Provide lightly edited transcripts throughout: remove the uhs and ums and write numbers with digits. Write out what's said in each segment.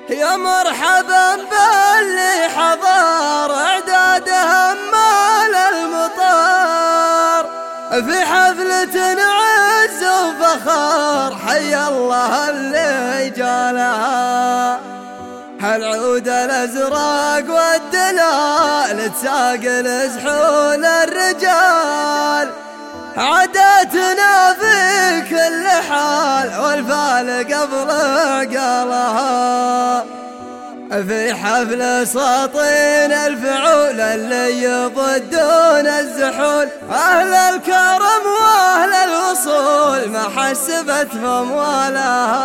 يا مرحبا باللي حضر اعدادهم مال المطار في حفلة عز وفخر، حي الله اللي جالها. هالعود الازرق والدلال تساقل زحول الرجال، عاداتنا في كل حال والفال قبل قالها. في حفل ساطين الفعول اللي يضدون الزحول، أهل الكرم وأهل الوصول ما حسبتهم ولها.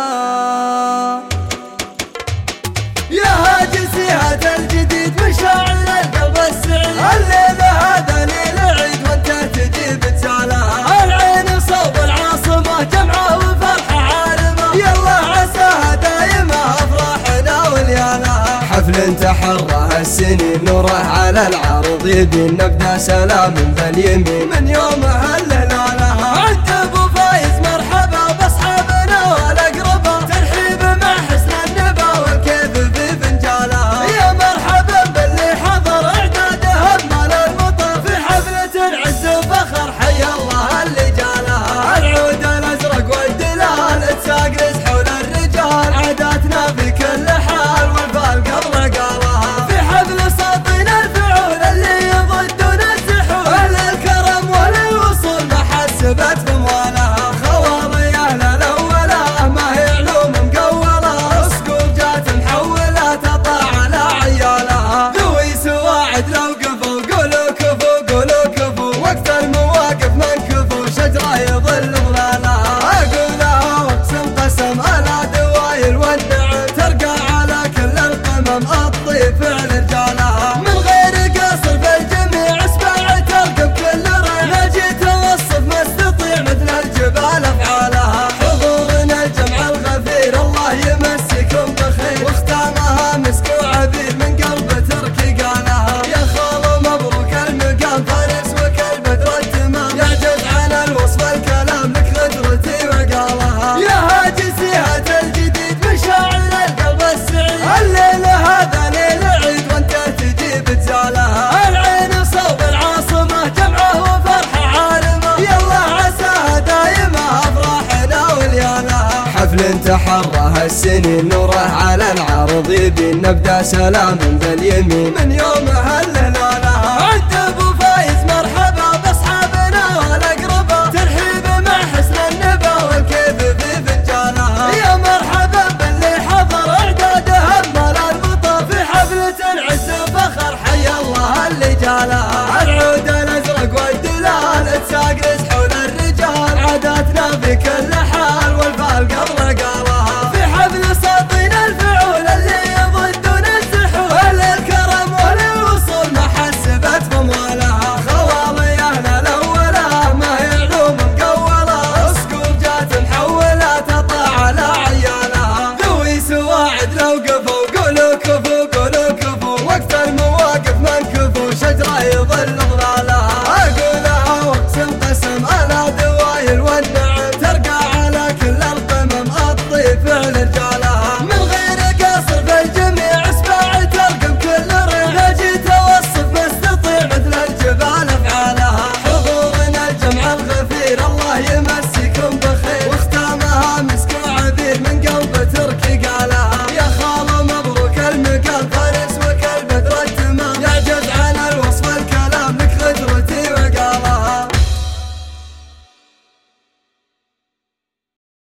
يا هاجسيها الجديد مشاعر القلب السعيد، الليلة هذا ليل عيد وانت تجيب تسالها. العين صوب العاصمة جمعة وفرحة عارمة، يلا عساها دايمة أفراحنا وليالها. حفل تحرى هالسنين نوره على العرض، يبي نبدا سلام باليمين من يومها الليلة. عند ابو فايز مرحبا باصحابنا والاقرباء، ترحيب مع حسن النبا والكيف في فنجالها. يا مرحبا باللي حضر اعدادهم مال المطر في حفلة عز وفخر، حي الله اللي جالها. العود الازرق والدلال تساقل زحول الرجال، عاداتنا في كل حال والفال قبل قالها. في حفل ساطين الفعول اللي يضدون الزحول، اهل الكرم وللوصول ما حسبتهم ولها. خواري اهل الاوله ما هي علوم مقوله، اسقوط جات محوله تطلع على عيالها. ذوي سواعد لو قفوا قولوا كفو قولوا كفو، وقت المواقف من كفو شجره يظل ظلالها. اقولها واقسم قسم على دوايل والنعم، ترقى على كل القمم الطيب فعل رجالها. من غير قصر في الجميع اسمع ترقب كل ريع، نجي توصف ما استطيع مثل الجبال افعالها. حضورنا الجمع الغفير الله يمسكم بخير، واختامها مسك وعبير من قلب تركي قالها. يا خالو مبروك المقام فارس وكالبدر التمام، يعجز عن الوصف الكلام لك غدرتي وقالها. يا هاجسيها الجديد مشاعر القلب السعيد، الليلة هذا ليل عيد وانت تجيب تزالها. العين صوب العاصمة جمعة وفرحة عارمة، يلا عساها دايمة أفراحنا وليالها. حفل تحرى هالسنين نوره على العرض، يبي نبدا سلام باليمين من يومها الليلة.